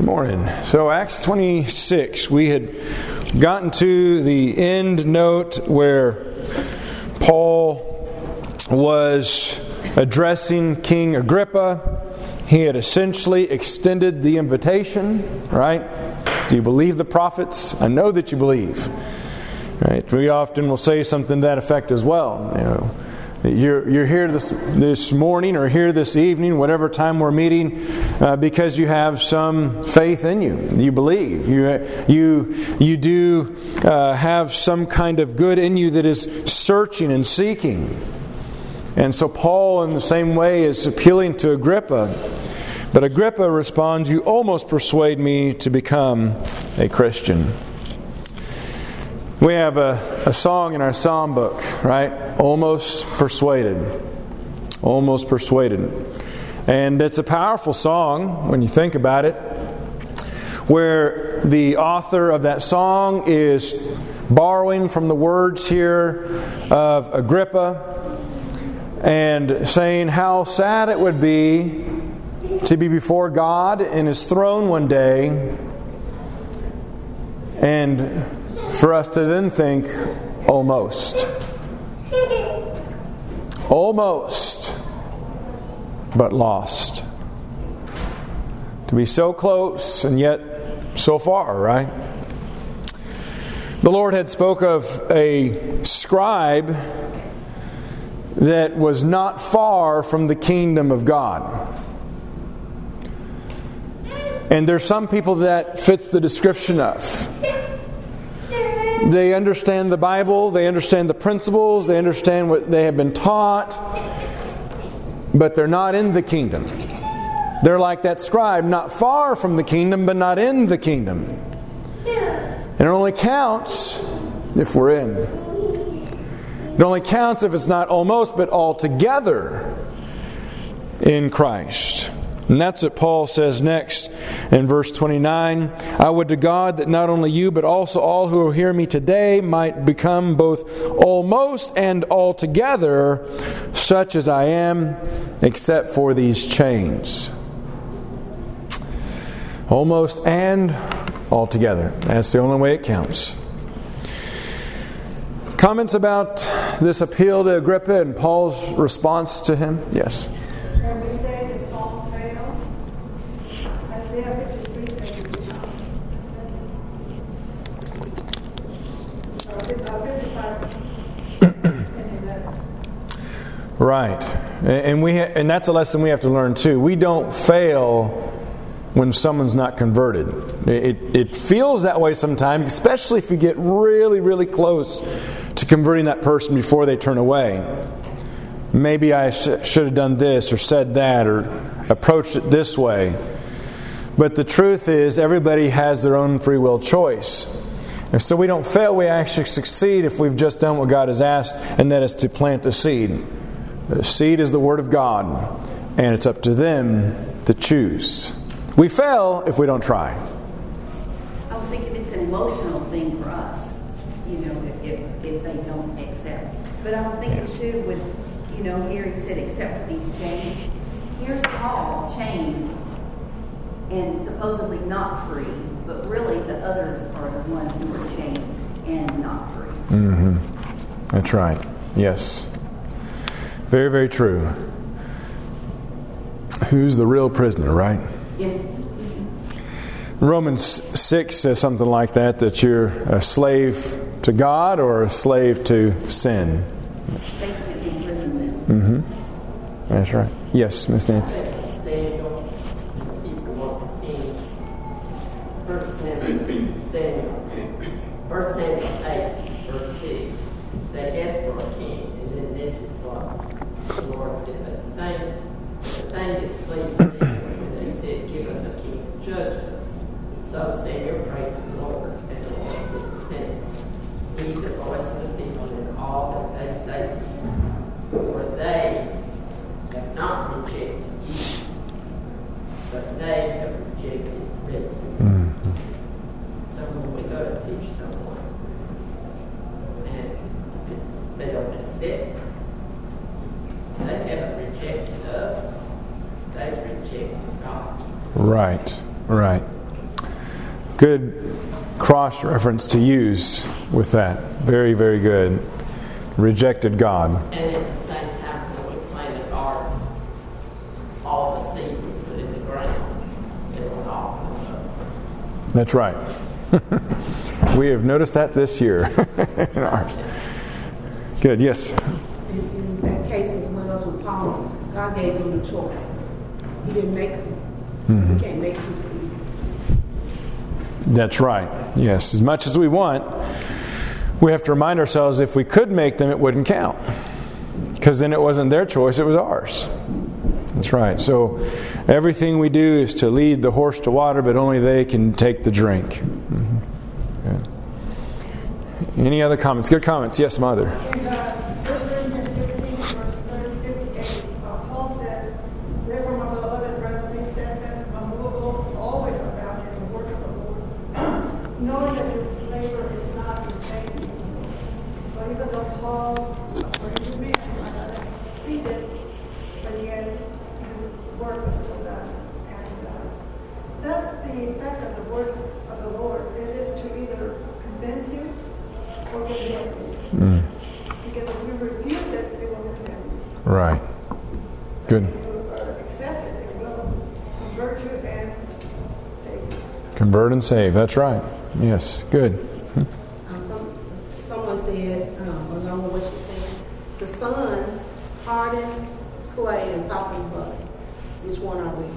Morning. So Acts 26, we had gotten to the end note where Paul was addressing King Agrippa. He had essentially extended the invitation, right? Do you believe the prophets? I know that you believe. Right? We often will say something to that effect as well. You're here this morning or here this evening, whatever time we're meeting, because you have some faith in you. You believe. You do have some kind of good in you that is searching and seeking. And so Paul, in the same way, is appealing to Agrippa. But Agrippa responds, "You almost persuade me to become a Christian." We have a song in our psalm book, right? Almost persuaded. Almost persuaded. And it's a powerful song when you think about it, where the author of that song is borrowing from the words here of Agrippa and saying how sad it would be to be before God in His throne one day and for us to then think, almost. Almost, but lost. To be so close and yet so far, right? The Lord had spoke of a scribe that was not far from the kingdom of God. And there's some people that fits the description of. They understand the Bible, they understand the principles, they understand what they have been taught, but they're not in the kingdom. They're like that scribe, not far from the kingdom, but not in the kingdom. And it only counts if we're in. It only counts if it's not almost, but altogether in Christ. And that's what Paul says next in verse 29. "I would to God that not only you, but also all who hear me today might become both almost and altogether such as I am, except for these chains." Almost and altogether. That's the only way it counts. Comments about this appeal to Agrippa and Paul's response to him? Yes. Right. And that's a lesson we have to learn too. We don't fail when someone's not converted. It feels that way sometimes, especially if you get really, really close to converting that person before they turn away. Maybe I should have done this or said that or approached it this way. But the truth is, everybody has their own free will choice. And so we don't fail, we actually succeed if we've just done what God has asked, and that is to plant the seed. The seed is the Word of God, and it's up to them to choose. We fail if we don't try. I was thinking it's an emotional thing for us, if they don't accept. But I was thinking too, with, here he said, except for these chains. Here's Paul chained and supposedly not free, but really the others are the ones who are chained and not free. Mm-hmm. That's right. Yes. Very, very true. Who's the real prisoner, right? Yeah. Romans 6 says something like that you're a slave to God or a slave to sin. Satan is imprisonment. Mm-hmm. That's right. Yes, Miss Nancy. Verse 7, 8, verse 6. They asked for a king, and then this is what the Lord said. The thing displeased them when they said, "Give us a king to judge us." So Samuel prayed to the Lord, and the Lord said to Samuel, "Heed the voice of the people in all that they say to you, for they have not rejected you, but they have rejected me." Mm-hmm. So when we go to teach someone, and they don't accept, they haven't rejected us. They've rejected God. Right. Good cross-reference to use with that. Very, very good. Rejected God. And at the same time, when we planted garden, all the seed we put in the ground, they were all come up. That's right. We have noticed that this year in ours. Good, yes. In that case, as well as with Paul, God gave them the choice. He didn't make them. We can't make people eat. That's right. Yes. As much as we want, we have to remind ourselves if we could make them, it wouldn't count. Because then it wasn't their choice, it was ours. That's right. So everything we do is to lead the horse to water, but only they can take the drink. Okay. Any other comments? Good comments. Yes, Mother. In 1 Corinthians 15, verse 58, Paul says, "Therefore, my beloved brethren, be steadfast, unmovable, always abounding in the work of the Lord, knowing that your labor is not in vain." So even though Paul, according to men, might not have succeeded, but yet his work was still done. And that's the effect of the word of the Lord. It is to either convince you or condemn you. Because if you refuse it, it will condemn you. Right. Good. If you accept it, it will convert you and save you. Convert and save. That's right. Yes. Good. Someone said, along with what she said, the sun hardens clay and softens butter. Which one are we?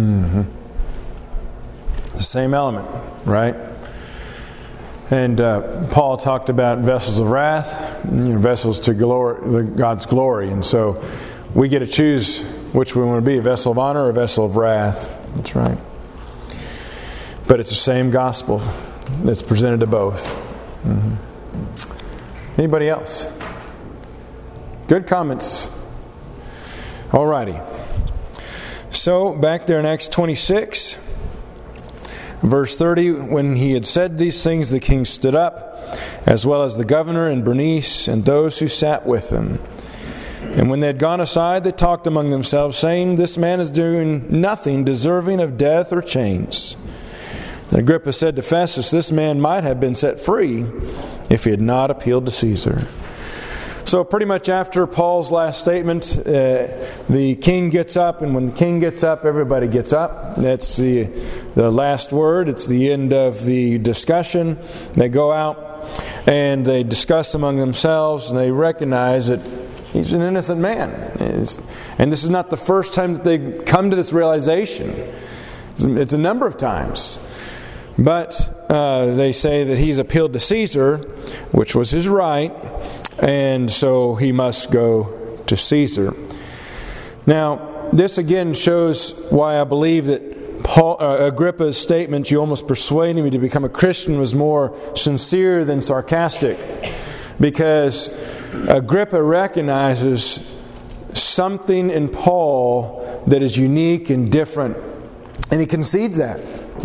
The same element, right? And Paul talked about vessels of wrath, vessels to glory, God's glory. And so we get to choose which we want to be, a vessel of honor or a vessel of wrath. That's right. But it's the same gospel that's presented to both. Anybody else? Good comments. All righty. So back there in Acts 26. Verse 30, when he had said these things, the king stood up, as well as the governor and Bernice and those who sat with them. And when they had gone aside, they talked among themselves, saying, "This man is doing nothing deserving of death or chains." Then Agrippa said to Festus, "This man might have been set free if he had not appealed to Caesar." So pretty much after Paul's last statement, the king gets up, and when the king gets up, everybody gets up. That's the last word. It's the end of the discussion. They go out and they discuss among themselves, and they recognize that he's an innocent man. And this is not the first time that they come to this realization. It's a number of times. But they say that he's appealed to Caesar, which was his right, and so he must go to Caesar. Now, this again shows why I believe that Agrippa's statement, "You almost persuaded me to become a Christian," was more sincere than sarcastic. Because Agrippa recognizes something in Paul that is unique and different. And he concedes that.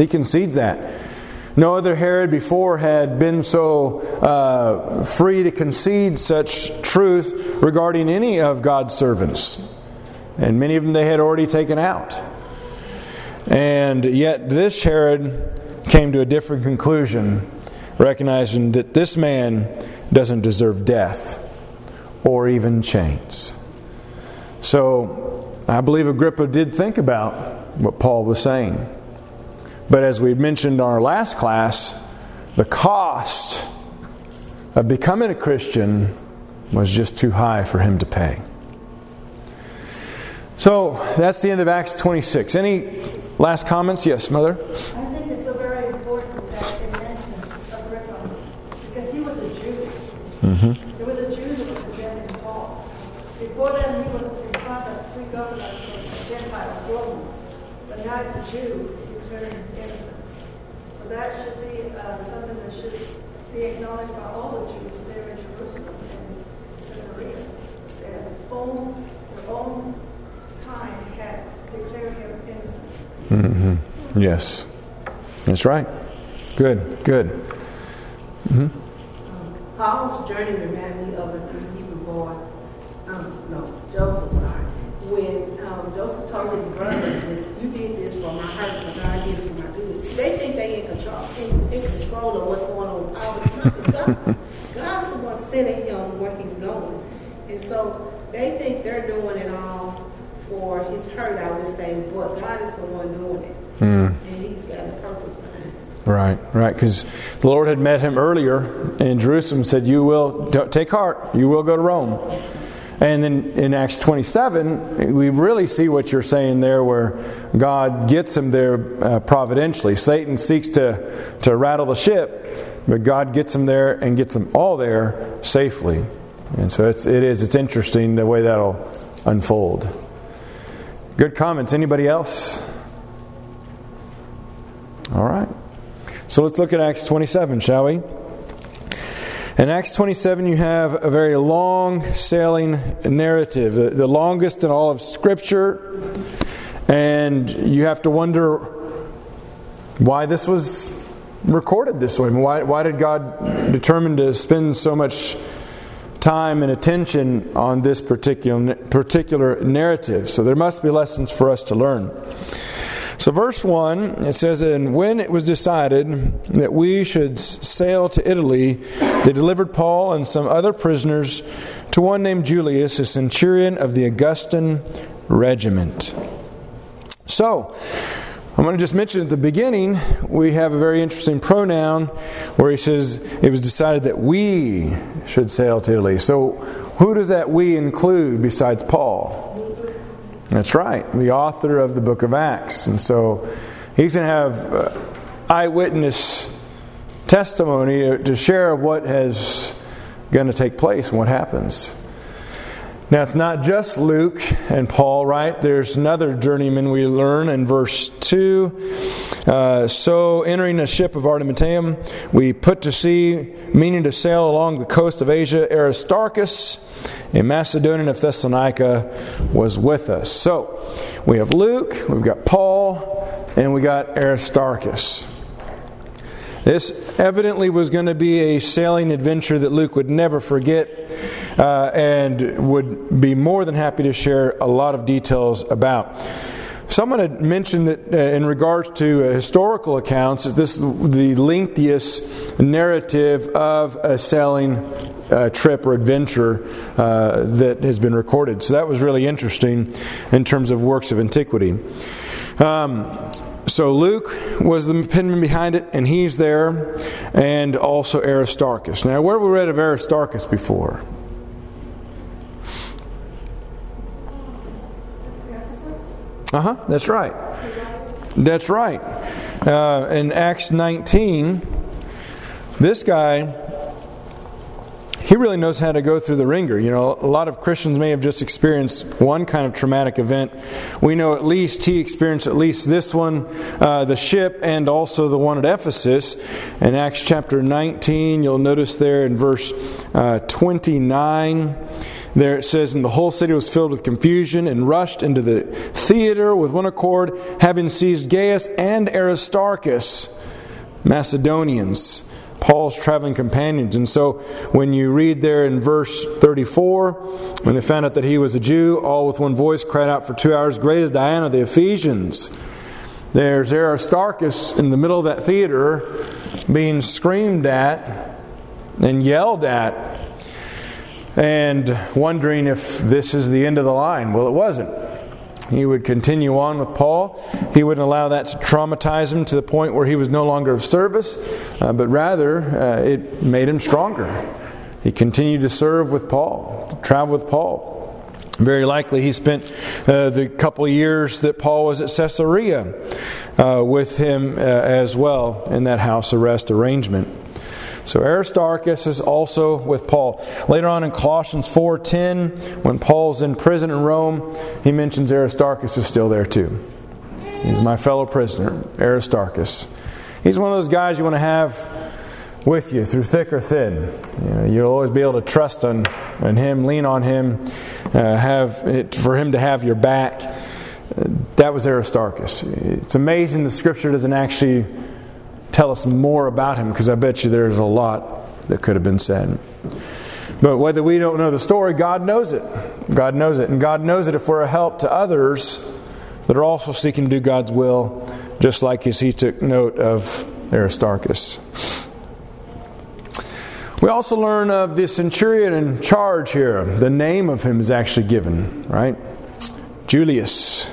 No other Herod before had been so free to concede such truth regarding any of God's servants. And many of them they had already taken out. And yet this Herod came to a different conclusion, recognizing that this man doesn't deserve death or even chains. So I believe Agrippa did think about what Paul was saying. But as we mentioned in our last class, the cost of becoming a Christian was just too high for him to pay. So that's the end of Acts 26. Any last comments? Yes, Mother? I think it's so very important that it mentions Agrippa, because he was a Jew. There was a Jew that was condemning Paul. Before then, he was in front of three governors of Gentile Romans. But now he's a Jew, declaring his innocence. So that should be something that should be acknowledged by all the Jews there in Jerusalem and Caesarea. Their own kind had declared him innocent. Yes. That's right. Good. Paul's journey reminded me of the three Hebrew boys. Joseph, sorry. When Joseph told his brothers that you did this for my hurt, but God did it for my good. they think they in control of what's going on all the time. 'Cause God's the one sending him where he's going. And so they think they're doing it all for his hurt out of this thing, but God is the one doing it. And he's got a purpose behind it. Right. Because the Lord had met him earlier in Jerusalem and said, you will, take heart, you will go to Rome. And then in Acts 27, we really see what you're saying there, where God gets him there providentially. Satan seeks to rattle the ship, but God gets him there and gets them all there safely. And so it's interesting the way that'll unfold. Good comments. Anybody else? All right. So let's look at Acts 27, shall we? In Acts 27, you have a very long sailing narrative, the longest in all of Scripture. And you have to wonder why this was recorded this way. Why did God determine to spend so much time and attention on this particular narrative? So there must be lessons for us to learn. So verse 1, it says, "And when it was decided that we should sail to Italy, they delivered Paul and some other prisoners to one named Julius, a centurion of the Augustan regiment." So, I'm going to just mention at the beginning, we have a very interesting pronoun where he says, it was decided that we should sail to Italy. So, who does that we include besides Paul? That's right, the author of the book of Acts. And so he's going to have eyewitness testimony to share what is going to take place and what happens. Now, it's not just Luke and Paul, right? There's another journeyman we learn in verse 2. So, entering a ship of Artemisium, we put to sea, meaning to sail along the coast of Asia. Aristarchus, a Macedonian of Thessalonica, was with us. So, we have Luke, we've got Paul, and we got Aristarchus. This evidently was going to be a sailing adventure that Luke would never forget, and would be more than happy to share a lot of details about. Someone had mentioned that in regards to historical accounts, that this is the lengthiest narrative of a sailing trip or adventure that has been recorded. So that was really interesting in terms of works of antiquity. So Luke was the penman behind it, and he's there, and also Aristarchus. Now, where have we read of Aristarchus before? That's right. That's right. In Acts 19, this guy, he really knows how to go through the ringer. You know, a lot of Christians may have just experienced one kind of traumatic event. We know at least he experienced at least this one, the ship, and also the one at Ephesus. In Acts chapter 19, you'll notice there in verse 29, there it says, "And the whole city was filled with confusion and rushed into the theater with one accord, having seized Gaius and Aristarchus, Macedonians, Paul's traveling companions." And so when you read there in verse 34, when they found out that he was a Jew, all with one voice cried out for 2 hours, "Great is Diana of the Ephesians." There's Aristarchus in the middle of that theater being screamed at and yelled at, and wondering if this is the end of the line. Well, it wasn't. He would continue on with Paul. He wouldn't allow that to traumatize him to the point where he was no longer of service, but rather it made him stronger. He continued to serve with Paul, to travel with Paul. Very likely he spent the couple of years that Paul was at Caesarea with him as well in that house arrest arrangement. So Aristarchus is also with Paul. Later on in Colossians 4:10, when Paul's in prison in Rome, he mentions Aristarchus is still there too. He's my fellow prisoner, Aristarchus. He's one of those guys you want to have with you through thick or thin. You know, you'll always be able to trust on him, lean on him, for him to have your back. That was Aristarchus. It's amazing the Scripture doesn't actually tell us more about him, because I bet you there's a lot that could have been said. But whether we don't know the story, God knows it. God knows it. And God knows it if we're a help to others that are also seeking to do God's will just like as he took note of Aristarchus. We also learn of the centurion in charge here. The name of him is actually given, right? Julius.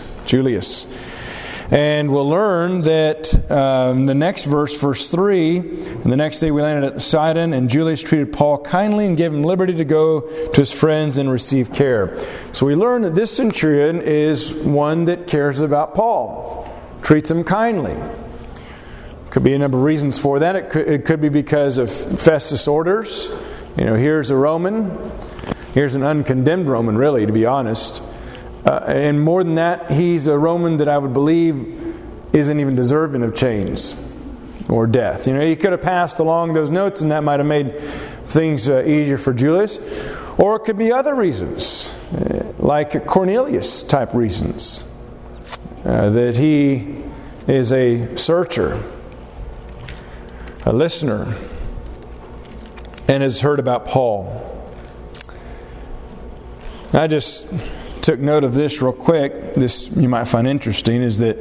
And we'll learn that the next verse, verse 3, and the next day we landed at Sidon, and Julius treated Paul kindly and gave him liberty to go to his friends and receive care. So we learn that this centurion is one that cares about Paul, treats him kindly. Could be a number of reasons for that. It could be because of Festus' orders. Here's a Roman. Here's an uncondemned Roman, really, to be honest. And more than that, he's a Roman that I would believe isn't even deserving of chains or death. He could have passed along those notes, and that might have made things easier for Julius. Or it could be other reasons, like Cornelius type reasons, that he is a searcher, a listener, and has heard about Paul. I just took note of this real quick. This you might find interesting, is that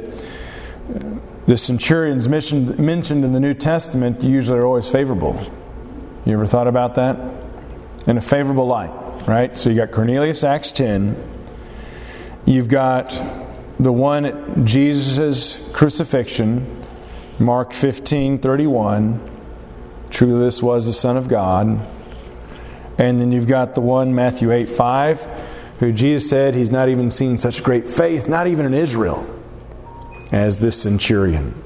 the centurions mentioned in the New Testament usually are always favorable. You ever thought about that? In a favorable light, right? So you got Cornelius, Acts 10. You've got the one at Jesus' crucifixion, Mark 15:31. Truly this was the Son of God. And then you've got the one, Matthew 8:5, who Jesus said he's not even seen such great faith, not even in Israel, as this centurion.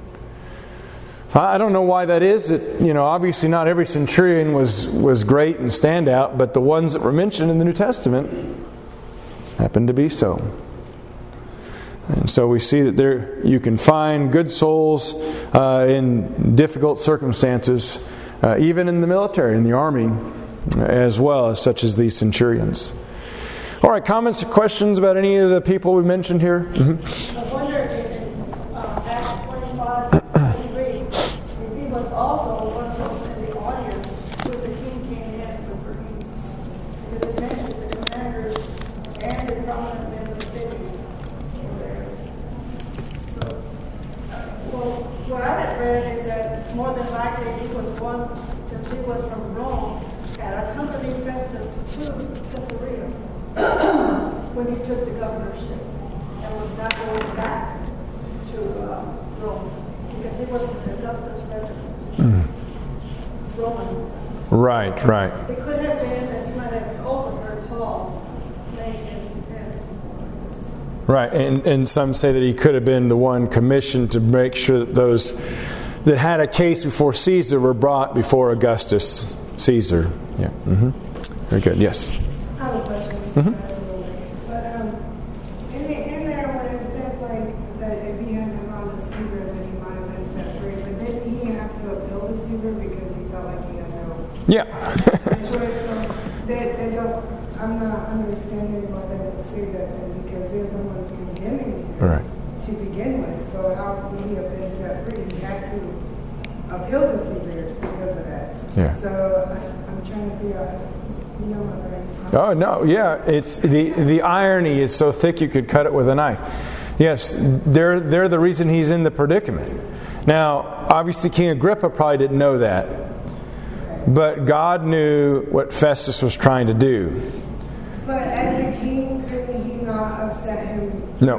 I don't know why that is. Obviously not every centurion was great and stand out, but the ones that were mentioned in the New Testament happened to be so. And so we see that there you can find good souls in difficult circumstances, even in the military, in the army, as well, such as these centurions. All right, comments or questions about any of the people we mentioned here? Mm-hmm. I wonder if in Acts 25:23, if he was also one person in the audience when the king came in for peace. Because it mentions the commanders and the prominent men of the city were there. So, what I had read is that more than likely he was one, since he was from Rome, had accompanied Festus to Caesarea when he took the governorship, and was not going back to Rome because he was in Augustus' regiment. Roman. Right. It could have been that he might have also heard Paul make his defense. Right, and some say that he could have been the one commissioned to make sure that those that had a case before Caesar were brought before Augustus Caesar. Yeah. Mm-hmm. Very good. Yes. I have a question. Mm-hmm. But in there when it said that if he hadn't gone to Caesar, then he might have been set free. But didn't he have to appeal to Caesar because he felt like he had no choice? So they don't. I'm not understanding why they would say that because they're the ones condemning him to begin with. So how would he have been set free? He had to appeal to Caesar because of that. Yeah. So I'm trying to figure out. Oh no, yeah. It's the irony is so thick you could cut it with a knife. Yes, they're the reason he's in the predicament. Now, obviously King Agrippa probably didn't know that. But God knew what Festus was trying to do. But as a king, couldn't he not upset him? No.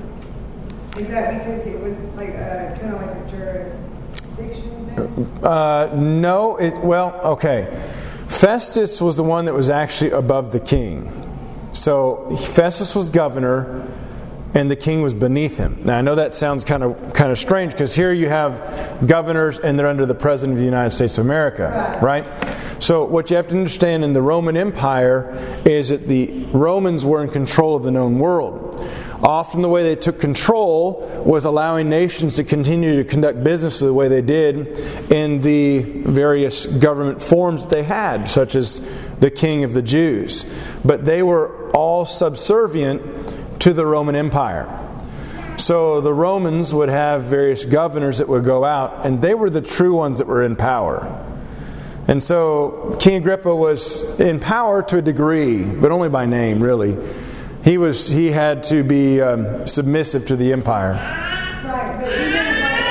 Is that because it was kind of like a jurisdiction thing? No. Okay. Festus was the one that was actually above the king. So Festus was governor, and the king was beneath him. Now I know that sounds kind of strange because here you have governors and they're under the President of the United States of America, right? So what you have to understand in the Roman Empire is that the Romans were in control of the known world. Often the way they took control was allowing nations to continue to conduct business the way they did in the various government forms they had, such as the king of the Jews. But they were all subservient to the Roman Empire. So the Romans would have various governors that would go out, and they were the true ones that were in power. And so King Agrippa was in power to a degree, but only by name, really. He had to be submissive to the empire. Right, but he didn't want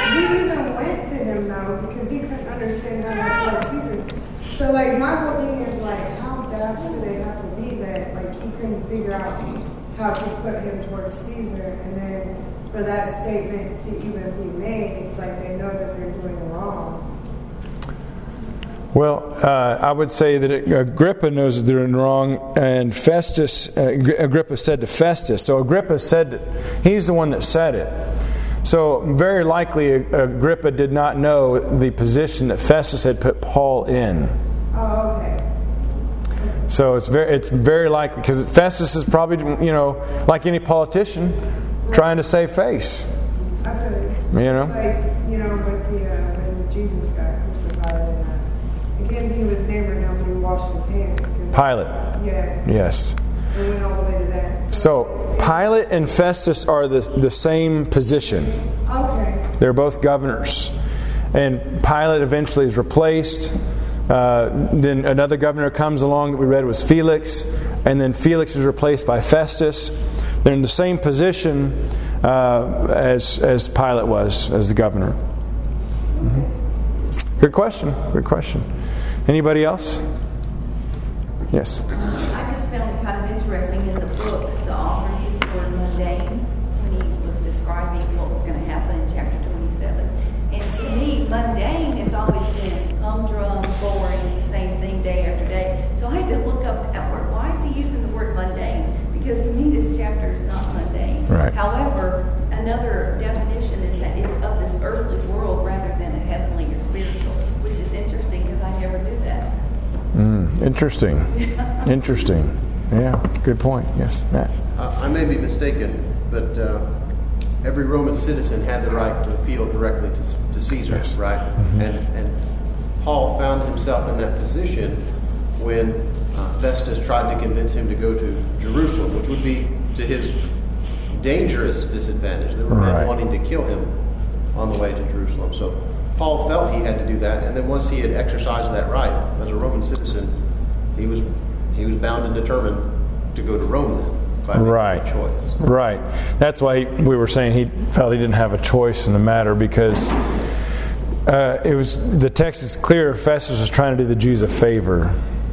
how to put him towards Caesar, and then for that statement to even be made, it's like they know that they're doing wrong. Well, I would say that Agrippa knows that they're doing wrong, and Agrippa said to Festus. So Agrippa said, he's the one that said it. So very likely Agrippa did not know the position that Festus had put Paul in. Oh, okay. So it's very likely, because Festus is probably, like any politician, trying to save face. I feel it. You know? Like, with when Jesus got crucified, and again, he was Abraham when he washed his hands. Pilate. Yeah. Yes. We went all the way to that. So Pilate and Festus are the same position. Okay. They're both governors. And Pilate eventually is replaced. Then another governor comes along that we read was Felix. And then Felix is replaced by Festus. They're in the same position as Pilate was as the governor. Mm-hmm. Good question. Good question. Anybody else? Yes. I just found it kind of interesting in the book, the author used the word mundane when he was describing what was going to happen in chapter 27. And to me, mundane has always been humdrum, boring, the same thing day after day. So I had to look up that word. Why is he using the word mundane? Because to me, this chapter is not mundane. Right. However, another definition is that it's of this earthly world rather than a heavenly or spiritual, which is interesting because I never knew that. Interesting. Interesting. Yeah, good point. Yes, Matt. I may be mistaken, but every Roman citizen had the right to appeal directly to Caesar, Yes. right? Mm-hmm. And Paul found himself in that position when Festus tried to convince him to go to Jerusalem, which would be to his dangerous disadvantage. There were men Right. wanting to kill him on the way to Jerusalem. So Paul felt he had to do that, and then once he had exercised that right as a Roman citizen, he was bound and determined to go to Rome then by making Right. that choice. Right. That's why we were saying he felt he didn't have a choice in the matter, because the text is clear. Festus was trying to do the Jews a favor.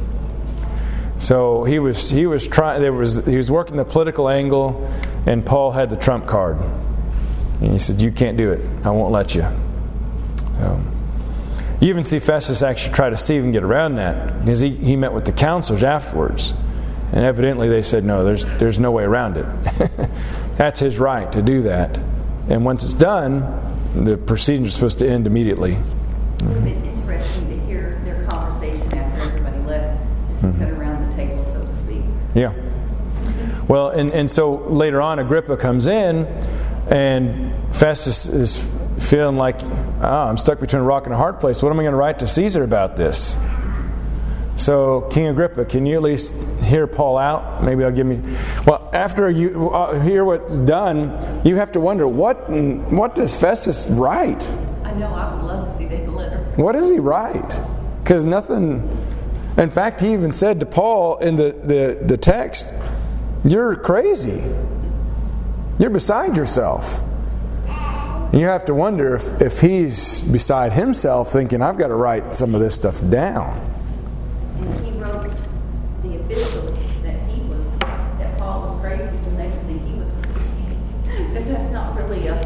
So he was working the political angle, and Paul had the trump card. And he said, "You can't do it. I won't let you." You even see Festus actually try to see if he can get around that, because he met with the counselors afterwards, and evidently they said, "No, there's no way around it." That's his right to do that, and once it's done, the proceedings are supposed to end immediately. It would have been interesting to hear their conversation after everybody left, just to sit around the table, so to speak. Yeah. Well, and so later on, Agrippa comes in, and Festus is feeling like, I'm stuck between a rock and a hard place. What am I going to write to Caesar about this? So, King Agrippa, can you at least hear Paul out? Maybe I'll give me... Well, after you hear what's done, you have to wonder, what does Festus write? I know, I would love to see that letter. What does he write? Because nothing... In fact, he even said to Paul in the text, "You're crazy. You're beside yourself." You have to wonder if he's beside himself, thinking, "I've got to write some of this stuff down." And he wrote the officials that Paul was crazy when they would think he was crazy. Because that's not really I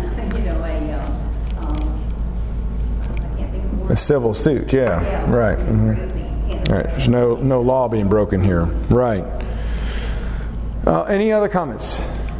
can't think of the word. A civil suit, yeah. Right. Mm-hmm. Crazy. Right. There's no law being broken here. Right. Any other comments?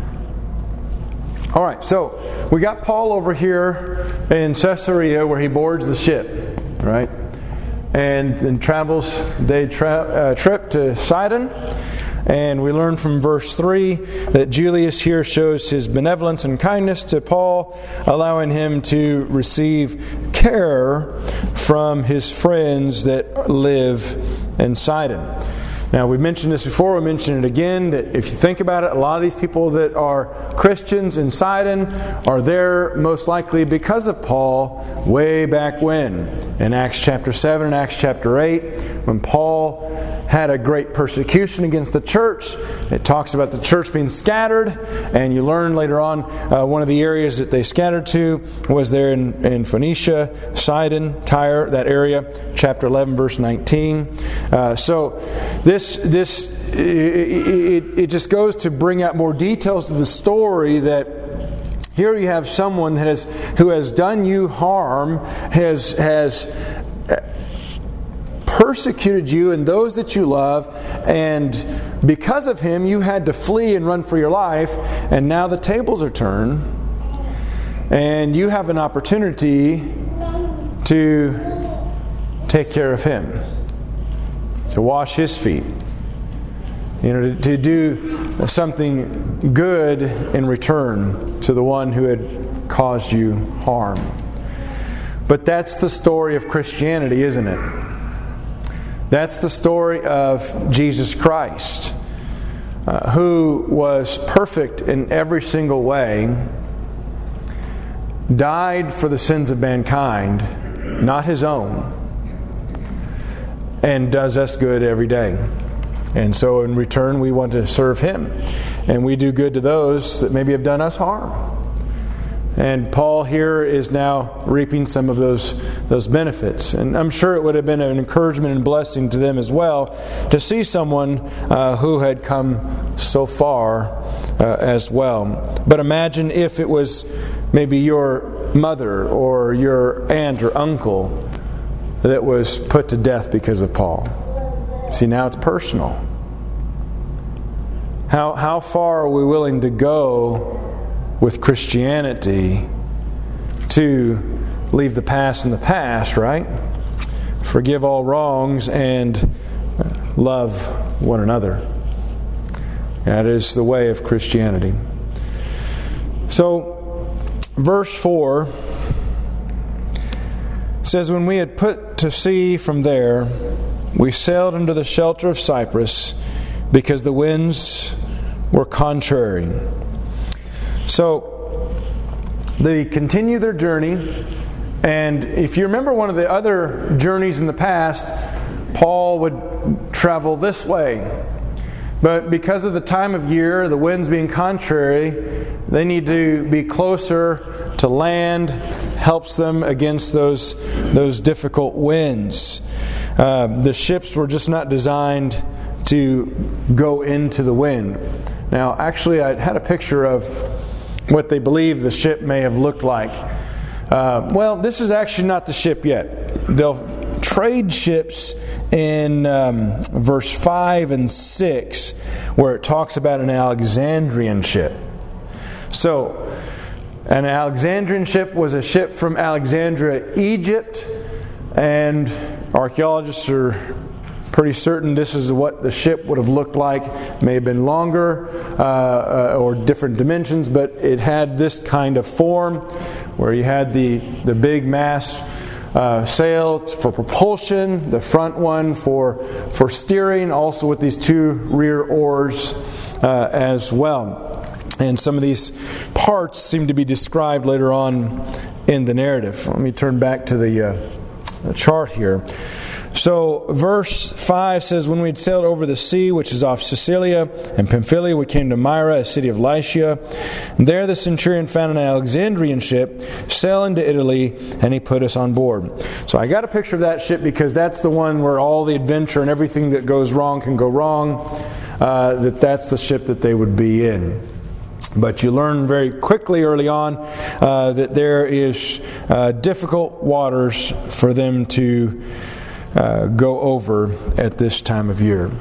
All right, so we got Paul over here in Caesarea where he boards the ship, right? And then travels trip to Sidon. And we learn from verse 3 that Julius here shows his benevolence and kindness to Paul, allowing him to receive care from his friends that live in Sidon. Now, we've mentioned this before, we'll mention it again, that if you think about it, a lot of these people that are Christians in Sidon are there most likely because of Paul way back when. In Acts chapter 7 and Acts chapter 8, when Paul had a great persecution against the church. It talks about the church being scattered, and you learn later on one of the areas that they scattered to was there in Phoenicia, Sidon, Tyre, that area, chapter 11, verse 19. So it just goes to bring out more details to the story that here you have someone who has done you harm, has persecuted you and those that you love, and because of him you had to flee and run for your life, and now the tables are turned and you have an opportunity to take care of him, to wash his feet, to do something good in return to the one who had caused you harm. But that's the story of Christianity, isn't it? That's the story of Jesus Christ, who was perfect in every single way, died for the sins of mankind, not his own, and does us good every day. And so in return, we want to serve him, and we do good to those that maybe have done us harm. And Paul here is now reaping some of those benefits. And I'm sure it would have been an encouragement and blessing to them as well to see someone who had come so far as well. But imagine if it was maybe your mother or your aunt or uncle that was put to death because of Paul. See, now it's personal. How far are we willing to go with Christianity to leave the past in the past, right? Forgive all wrongs and love one another. That is the way of Christianity. So, verse 4 says, "When we had put to sea from there, we sailed under the shelter of Cyprus, because the winds were contrary." So, they continue their journey, and if you remember one of the other journeys in the past, Paul would travel this way. But because of the time of year, the winds being contrary, they need to be closer to land, helps them against those difficult winds. The ships were just not designed to go into the wind. Now, actually, I had a picture of what they believe the ship may have looked like. Well, this is actually not the ship yet. They'll trade ships in verse 5 and 6, where it talks about an Alexandrian ship. So, an Alexandrian ship was a ship from Alexandria, Egypt, and archaeologists are pretty certain this is what the ship would have looked like. It may have been longer or different dimensions, but it had this kind of form where you had the big mast sail for propulsion, the front one for steering, also with these two rear oars as well. And some of these parts seem to be described later on in the narrative. Let me turn back to the chart here. So verse 5 says, "When we had sailed over the sea, which is off Sicilia and Pamphylia, we came to Myra, a city of Lycia. And there the centurion found an Alexandrian ship sailing to Italy, and he put us on board." So I got a picture of that ship because that's the one where all the adventure and everything that goes wrong can go wrong. That's the ship that they would be in. But you learn very quickly early on that there is difficult waters for them to go over at this time of year.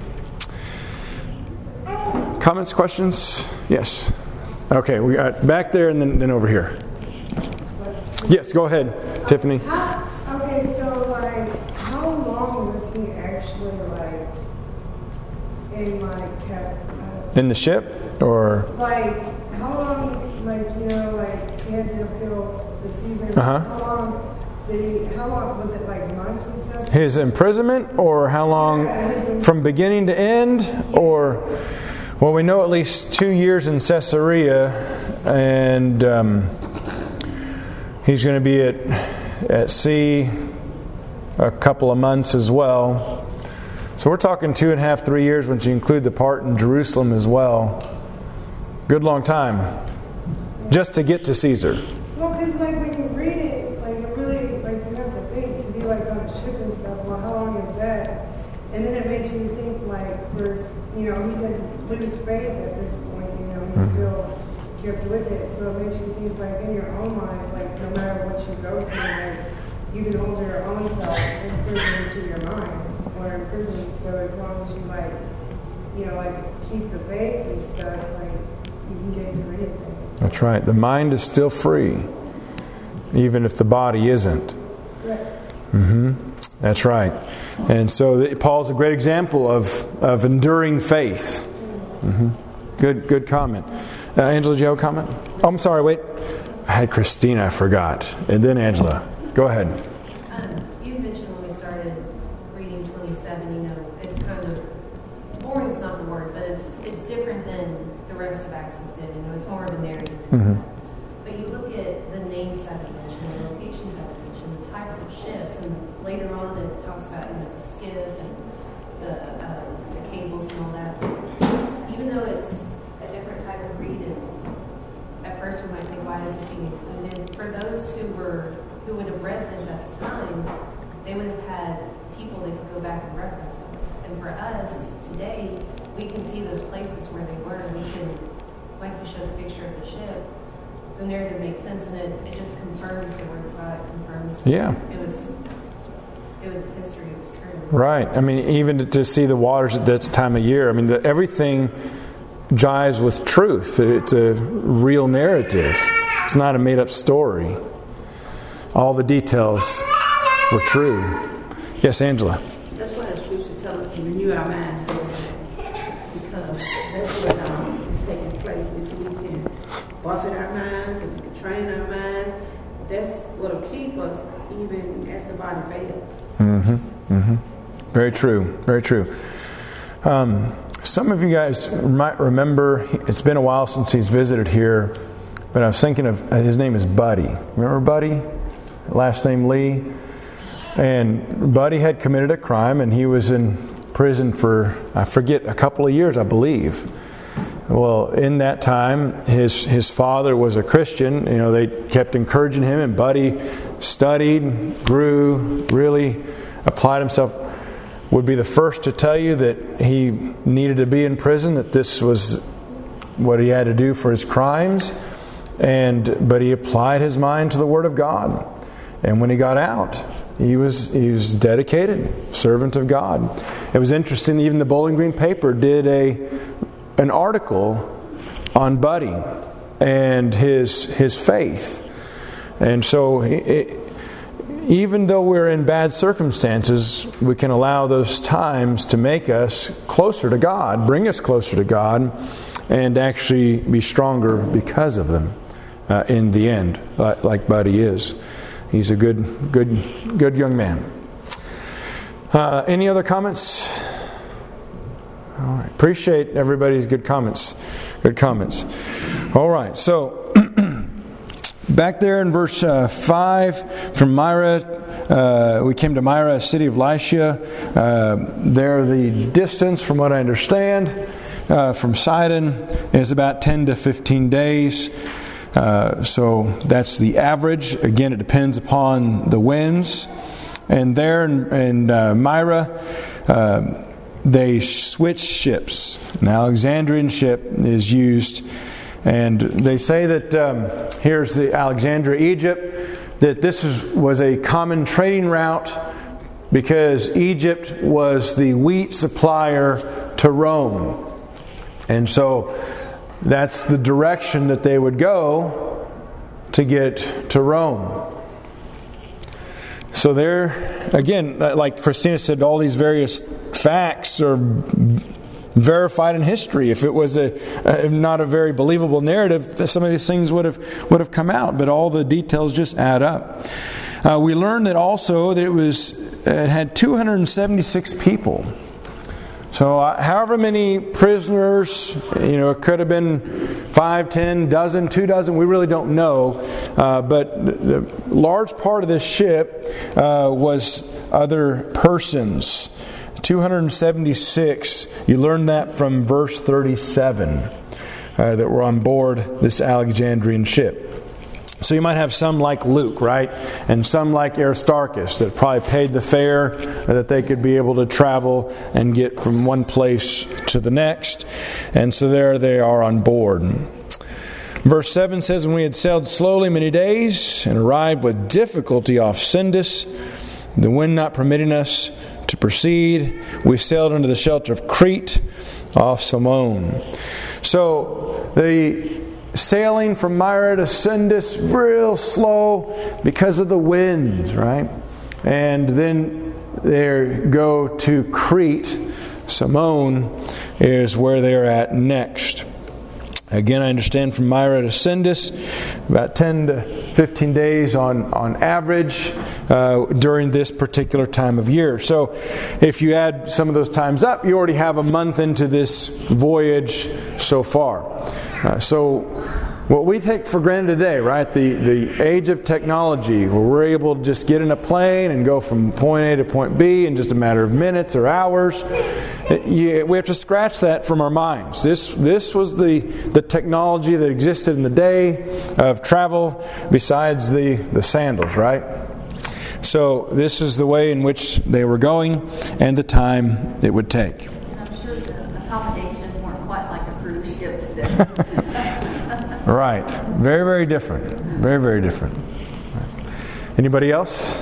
Comments, questions? Yes. Okay, we got back there and then over here. Yes, go ahead, Tiffany. Okay, so how long was he actually in the ship, or how long? He had to appeal to Caesar. Uh-huh. How long? How long was it? Months and stuff? His imprisonment, or how long from beginning to end, or well, we know at least 2 years in Caesarea, and he's going to be at sea a couple of months as well. So we're talking 2.5, 3 years once you include the part in Jerusalem as well. Good long time. Just to get to Caesar. Well, because like when you read it, like it really, like you have to think to be like on a ship and stuff. Well, how long is that? And then it makes you think like, there's, he didn't lose faith at this point. He still kept with it. So it makes you think like in your own mind, like no matter what you go through, like you can hold your own self in prison to your mind or in prison. So as long as you like keep the faith and stuff, like you can get through anything. That's right. The mind is still free, even if the body isn't. Right. That's right. And so Paul's a great example of enduring faith. Good comment. Angela, do you have a comment? Oh, I'm sorry, wait. I had Christina, I forgot. And then Angela. Go ahead. You mentioned when we started reading 27, it's kind of, boring is not the word, but it's different than the rest of Acts has been. It's more of a narrative. But you look at the names that we mentioned, the locations that we mentioned, the types of ships, and later on it talks about the skiff and the cables and all that. Even though it's a different type of read, and at first we might think, why is this being included? For those who would have read this at the time, they would have had people they could go back and reference it. And for us today, we can see those places where they were. We can, like you showed a picture of the ship, the narrative makes sense, and it just confirms the word of God. It confirms that it was history. It was true. Right. I mean, even to see the waters at this time of year. I mean, everything jives with truth. It's a real narrative. It's not a made-up story. All the details were true. Yes, Angela. That's why the scripture tells us to renew our minds daily, because that's what is taking place. If we can buffet our minds, if we can train our minds, that's what will keep us even as the body fails. Very true. Very true. Some of you guys might remember, it's been a while since he's visited here, but I was thinking of, his name is Buddy. Remember Buddy? Last name Lee. And Buddy had committed a crime, and he was in prison for, I forget, a couple of years, I believe. Well, in that time, his father was a Christian. They kept encouraging him, and Buddy studied, grew, really applied himself. Would be the first to tell you that he needed to be in prison, that this was what he had to do for his crimes. But he applied his mind to the Word of God. And when he got out, he was dedicated, servant of God. It was interesting, even the Bowling Green paper did an article on Buddy and his faith. And so even though we're in bad circumstances, we can allow those times to make us closer to God, bring us closer to God, and actually be stronger because of them in the end, like Buddy is. He's a good young man. Any other comments? All right. Appreciate everybody's good comments. Good comments. All right. So back there in verse 5, from Myra, we came to Myra, a city of Lycia. There, the distance, from what I understand, from Sidon is about 10 to 15 days. So that's the average. Again, it depends upon the winds. And there in Myra, they switched ships. An Alexandrian ship is used. And they say that here's the Alexandria, Egypt, that this was a common trading route because Egypt was the wheat supplier to Rome. And so that's the direction that they would go to get to Rome. So there, again, like Christina said, all these various facts are verified in history. If it was not a very believable narrative, some of these things would have come out. But all the details just add up. We learned that also that it had 276 people. So however many prisoners, it could have been 5, 10, dozen, 2 dozen, we really don't know. But the large part of this ship was other persons. 276. You learn that from verse 37, that were on board this Alexandrian ship. So you might have some like Luke, right? And some like Aristarchus that probably paid the fare that they could be able to travel and get from one place to the next. And so there they are on board. Verse 7 says, when we had sailed slowly many days and arrived with difficulty off Sindus, the wind not permitting us to proceed, we sailed under the shelter of Crete off Salmone. So the sailing from Myra to Sindus real slow because of the winds, right? And then they go to Crete. Salmone is where they're at next. Again, I understand from Myra to Sindus, about 10 to 15 days on average during this particular time of year. So if you add some of those times up, you already have a month into this voyage so far. So what we take for granted today, right? The age of technology, where we're able to just get in a plane and go from point A to point B in just a matter of minutes or hours. We have to scratch that from our minds. This was the technology that existed in the day of travel besides the sandals, right? So this is the way in which they were going and the time it would take. I'm sure the accommodations weren't quite like a cruise ship today. Right. Very, very different. Very, very different. Anybody else?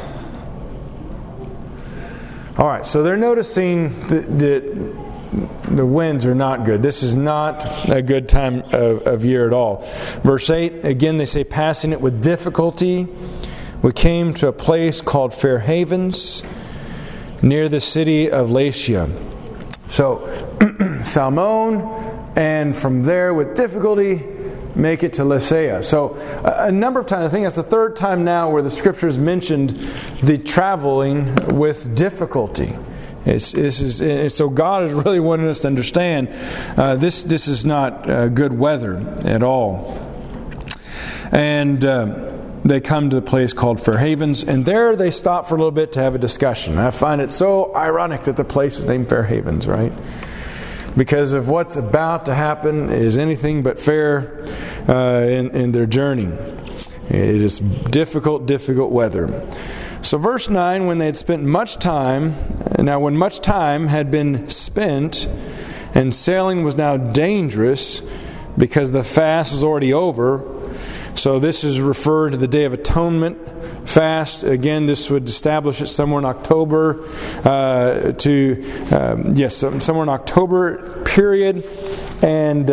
All right. So they're noticing that the winds are not good. This is not a good time of year at all. Verse 8, again, they say, passing it with difficulty, we came to a place called Fair Havens, near the city of Lasia. So, Salmone, and from there with difficulty, make it to Lasea. So a number of times, I think that's the third time now where the Scriptures mentioned the traveling with difficulty. So God is really wanting us to understand this is not good weather at all. And they come to the place called Fair Havens, and there they stop for a little bit to have a discussion. And I find it so ironic that the place is named Fair Havens, right? Because of what's about to happen is anything but fair in their journey. It is difficult weather. So verse 9, when they had spent much time, now when much time had been spent, and sailing was now dangerous because the fast was already over. So this is referred to the Day of Atonement fast. Again, this would establish it somewhere in October somewhere in October period. And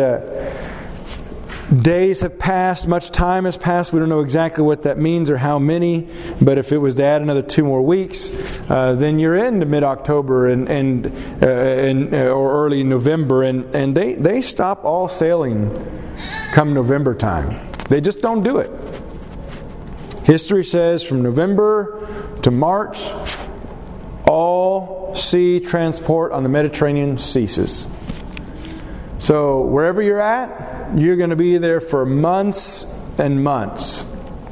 days have passed, much time has passed. We don't know exactly what that means or how many, but if it was to add another 2 more weeks, then you're into mid-October or early November, and they stop all sailing come November time. They just don't do it. History says from November to March, all sea transport on the Mediterranean ceases. So wherever you're at, you're going to be there for months and months.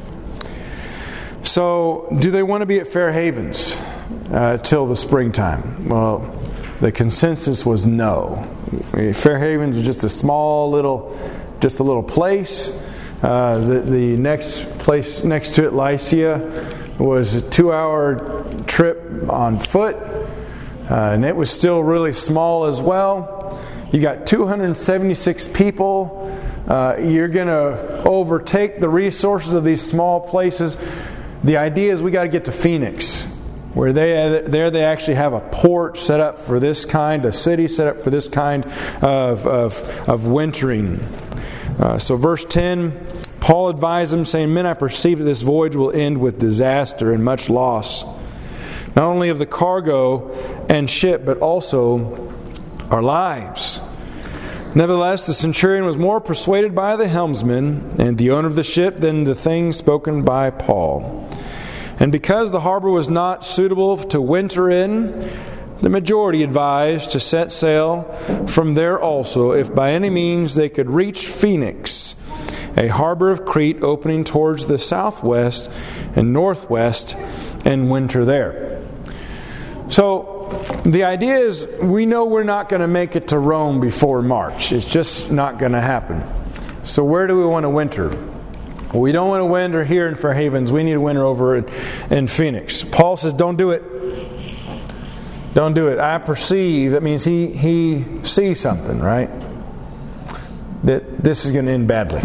So do they want to be at Fair Havens till the springtime? Well, the consensus was no. Fair Havens was just a little place. The next place next to it, Lycia, was a 2-hour trip on foot, and it was still really small as well. You got 276 people. You're going to overtake the resources of these small places. The idea is we got to get to Phoenix, where they actually have a port set up for this kind, a city set up for this kind of wintering. So verse 10, Paul advised them, saying, men, I perceive that this voyage will end with disaster and much loss, not only of the cargo and ship, but also our lives. Nevertheless, the centurion was more persuaded by the helmsman and the owner of the ship than the things spoken by Paul. And because the harbor was not suitable to winter in, the majority advised to set sail from there also, if by any means they could reach Phoenix, a harbor of Crete opening towards the southwest and northwest, and winter there. So the idea is we know we're not going to make it to Rome before March. It's just not going to happen. So where do we want to winter? Well, we don't want to winter here in Fair Havens. We need to winter over in Phoenix. Paul says, don't do it. Don't do it. I perceive, that means he sees something, right? That this is going to end badly.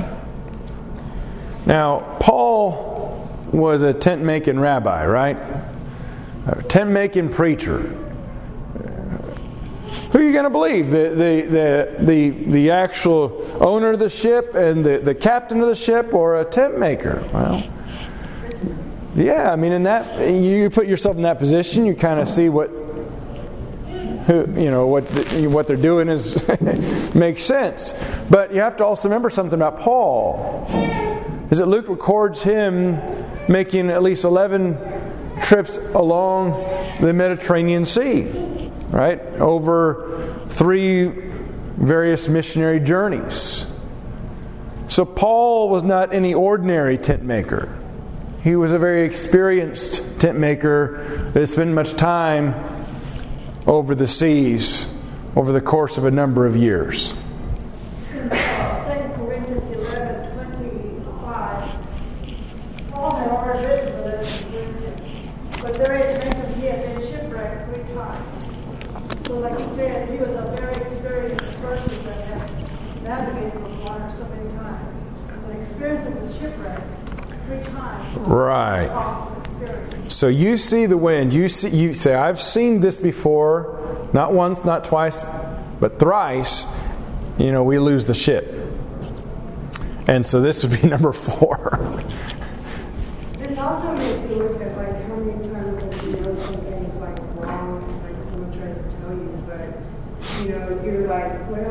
Now, Paul was a tent-making rabbi, right? A tent-making preacher. Who are you going to believe? The actual owner of the ship and the captain of the ship, or a tent maker? Well, yeah, I mean, in that, you put yourself in that position, you kind of see what they're doing is makes sense. But you have to also remember something about Paul. Is that Luke records him making at least 11 trips along the Mediterranean Sea, right? Over 3 various missionary journeys. So Paul was not any ordinary tent maker. He was a very experienced tent maker that had spent much time over the seas over the course of a number of years. In 2 Corinthians 11:25, Paul had already written the letter to Corinthians, but there is mention he had been shipwrecked 3 times. So like you said, he was a very experienced person that had navigated the water so many times. But experiencing the shipwreck 3 times. Right. So you see the wind. You say, I've seen this before, not once, not twice, but thrice. We lose the ship. And so this would be number 4. It's also makes you look at how many times something's wrong, someone tries to tell you, but you're like, well,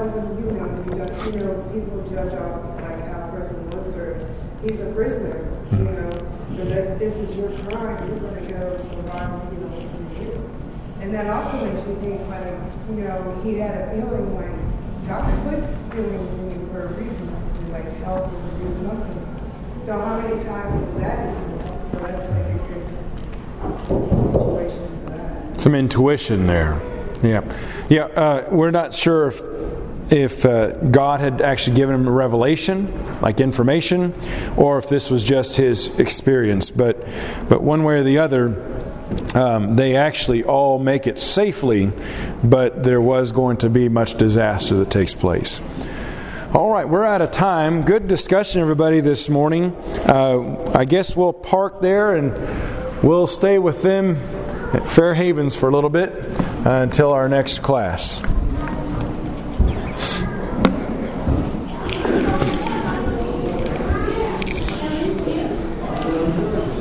people judge off how a person looks, or he's a prisoner, but that this is your crime, you're going to go survive, listen to you. And that also makes you think, he had a feeling God puts feelings in you for a reason, to help or do something. So how many times is that? So that's a good situation for that. Some intuition there. Yeah. We're not sure if God had actually given him a revelation, like information, or if this was just his experience. But one way or the other, they actually all make it safely, but there was going to be much disaster that takes place. All right, we're out of time. Good discussion, everybody, this morning. I guess we'll park there and we'll stay with them at Fair Havens for a little bit until our next class.